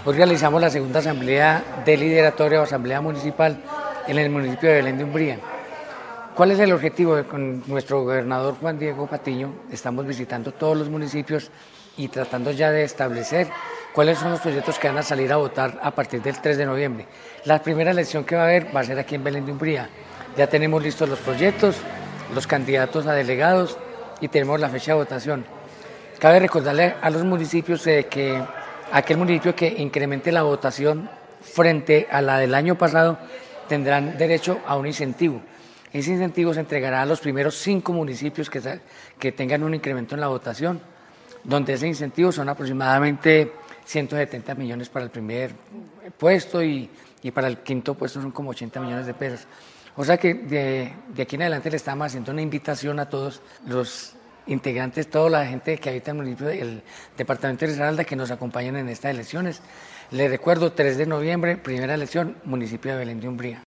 Hoy realizamos la segunda asamblea deliberatoria o asamblea municipal en el municipio de Belén de Umbría. ¿Cuál es el objetivo? Con nuestro gobernador Juan Diego Patiño estamos visitando todos los municipios y tratando ya de establecer cuáles son los proyectos que van a salir a votar a partir del 3 de noviembre. La primera elección que va a haber va a ser aquí en Belén de Umbría. Ya tenemos listos los proyectos, los candidatos a delegados y tenemos la fecha de votación. Cabe recordarle a los municipios que aquel municipio que incremente la votación frente a la del año pasado tendrán derecho a un incentivo. Ese incentivo se entregará a los primeros 5 municipios que tengan un incremento en la votación, donde ese incentivo son aproximadamente 170 millones para el primer puesto y para el quinto puesto son como 80 millones de pesos. O sea que de aquí en adelante le estamos haciendo una invitación a todos los integrantes, toda la gente que habita en el municipio del departamento de Risaralda que nos acompañen en estas elecciones. Les recuerdo, 3 de noviembre, primera elección, municipio de Belén de Umbría.